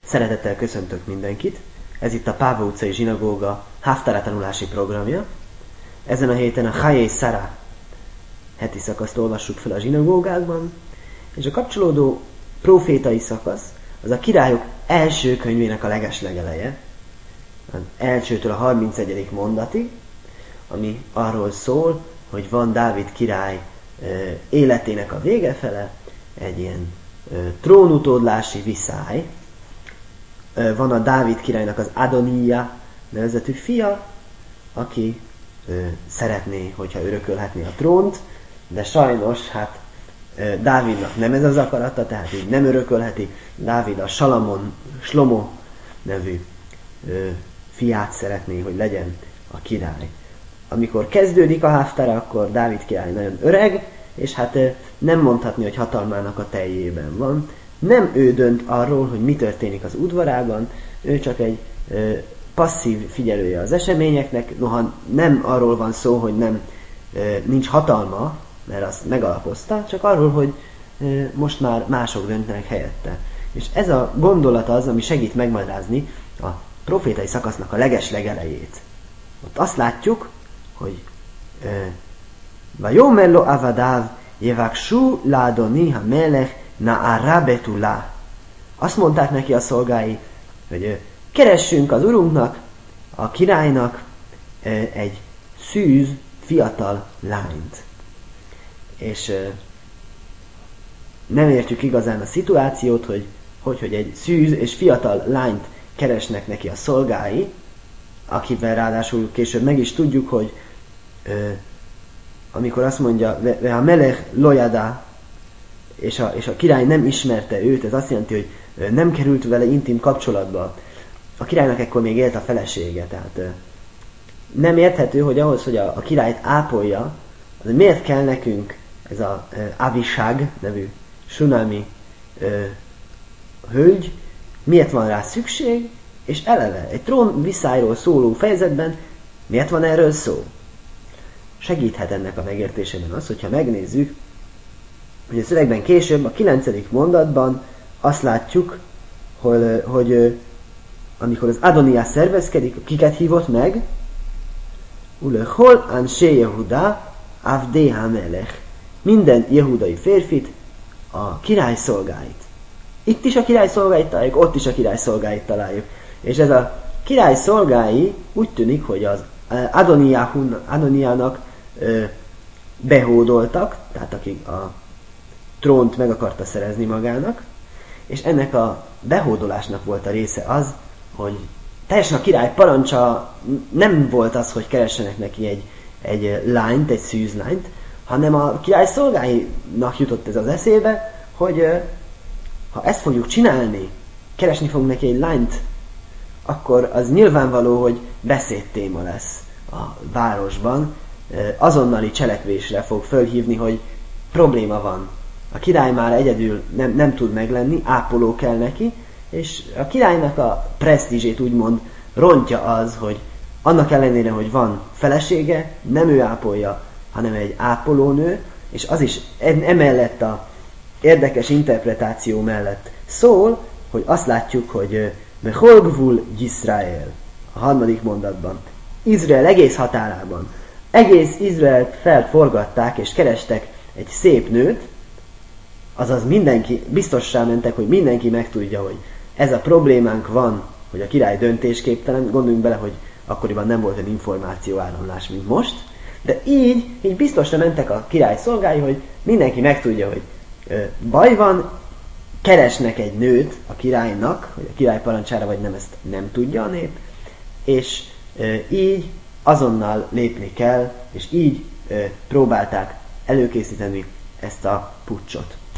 Szeretettel köszöntök mindenkit. Ez itt a Páva utcai zsinagóga Haftara tanulási programja. Ezen a héten a Chayei Szara heti szakaszt olvassuk fel a zsinagógákban, és a kapcsolódó profétai szakasz az a Királyok első könyvének a legeslegeleje, az elsőtől a 31. mondatig, ami arról szól, hogy van Dávid király életének a végefele, egy ilyen trónutódlási viszály. Van a Dávid királynak az Adonija nevezetű fia, aki szeretné, hogyha örökölhetné a trónt, de sajnos, Dávidnak nem ez az akarata, tehát így nem örökölheti. Dávid a Shlomo nevű fiát szeretné, hogy legyen a király. Amikor kezdődik a Haftara, akkor Dávid király nagyon öreg, és nem mondhatni, hogy hatalmának a teljében van. Nem ő dönt arról, hogy mi történik az udvarában, ő csak egy passzív figyelője az eseményeknek, noha nem arról van szó, hogy nincs hatalma, mert azt megalapozta, csak arról, hogy most már mások döntenek helyette. És ez a gondolat az, ami segít megmagyarázni a profétai szakasznak a legelejét. Ott azt látjuk, hogy Vayomer lo avadav yevakshu la'adoni hamelech na'ara betula. Azt mondták neki a szolgái, hogy keressünk az urunknak, a királynak egy szűz, fiatal lányt. És nem értjük igazán a szituációt, hogy egy szűz és fiatal lányt keresnek neki a szolgái, akivel ráadásul később meg is tudjuk, hogy amikor azt mondja, a melech lojada, és a király nem ismerte őt, ez azt jelenti, hogy nem került vele intim kapcsolatba. A királynak ekkor még élt a felesége, tehát nem érthető, hogy ahhoz, hogy a királyt ápolja, az miért kell nekünk ez a Avishag nevű sunami hölgy, miért van rá szükség, és eleve egy trónviszályról szóló fejezetben miért van erről szó? Segíthet ennek a megértésében az, hogyha megnézzük, hogy a szövegben később, a 9. mondatban azt látjuk, hogy amikor az Adonijá szervezkedik, kiket hívott meg? Ulechol ansé Yehuda avdei hamelech. Minden jehudai férfit, a király szolgáit. Itt is a király szolgáit találjuk, ott is a király szolgáit találjuk. És ez a király szolgái úgy tűnik, hogy az Adonijának behódoltak, tehát akik a trónt meg akarta szerezni magának, és ennek a behódolásnak volt a része az, hogy teljesen a király parancsa nem volt az, hogy keressenek neki egy lányt, egy szűzlányt, hanem a király szolgáinak jutott ez az eszébe, hogy ha ezt fogjuk csinálni, keresni fogunk neki egy lányt, akkor az nyilvánvaló, hogy beszédtéma lesz a városban, azonnali cselekvésre fog fölhívni, hogy probléma van. A király már egyedül nem tud meglenni, ápoló kell neki, és a királynak a presztízsét úgymond rontja az, hogy annak ellenére, hogy van felesége, nem ő ápolja, hanem egy ápolónő, és az is emellett a érdekes interpretáció mellett szól, hogy azt látjuk, hogy Bechol gvul Yisrael, a 3. mondatban, Izrael egész határában, egész Izraelt felforgatták és kerestek egy szép nőt, azaz mindenki, biztossá mentek, hogy mindenki megtudja, hogy ez a problémánk van, hogy a király döntésképtelen, gondoljunk bele, hogy akkoriban nem volt egy információáramlás, mint most, de így biztosra mentek a király szolgái, hogy mindenki megtudja, hogy baj van, keresnek egy nőt a királynak, hogy a király parancsára vagy nem, ezt nem tudja a nép, és így azonnal lépni kell, és így próbálták előkészíteni ezt a puccsot.